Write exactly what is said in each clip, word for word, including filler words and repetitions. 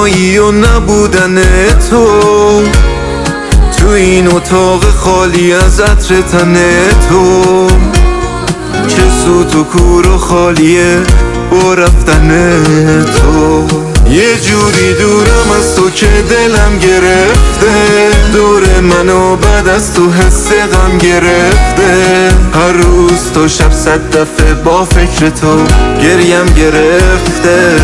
تنهایی و نبودن تو، تو این اتاق خالی از عطر تن تو، چه سوت و کور و خالیه با رفتن تو. یه جوری دورم از تو که دلم گرفته، دور منو بعد از تو حس غم گرفته. هر روز تو شب صد دفعه با فکر تو گریم گرفته.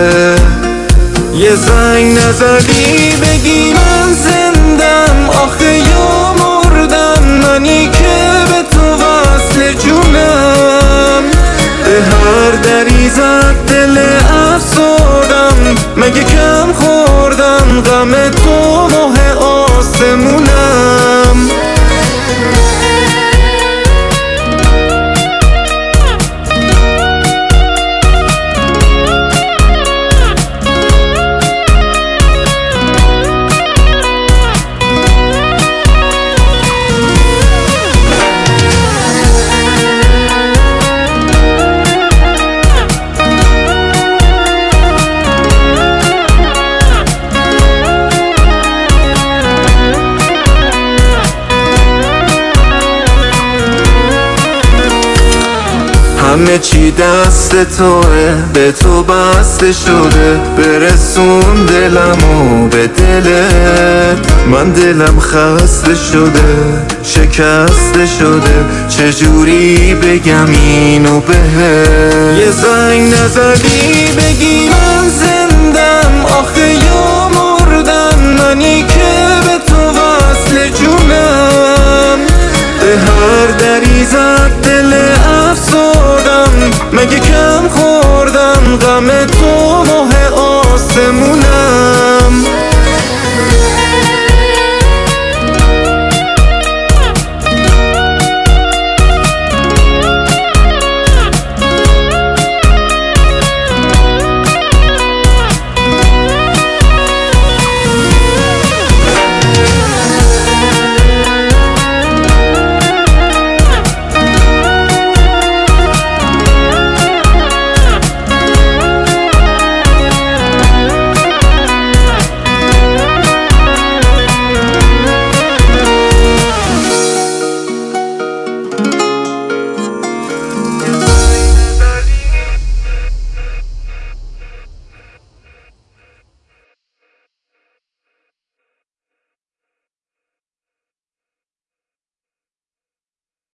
یه زنگ نزدی بگی من زندم، آخه یا مردم منی که به تو وصل جونم. به هر دری زد دل افسردم، مگه کم خوردم غم تو ماه آسمونم. همه چی دست توه، به تو بسته شده. برسون دلمو به دلت، من دلم خسته شده شکسته شده. چجوری بگم اینو بهت؟ یه زنگ نزدی بگی من زندم، آخه یا مردم منی که به تو وصل جونم. به هر دری زد دل افسردم، مگه کم خوردم غم تو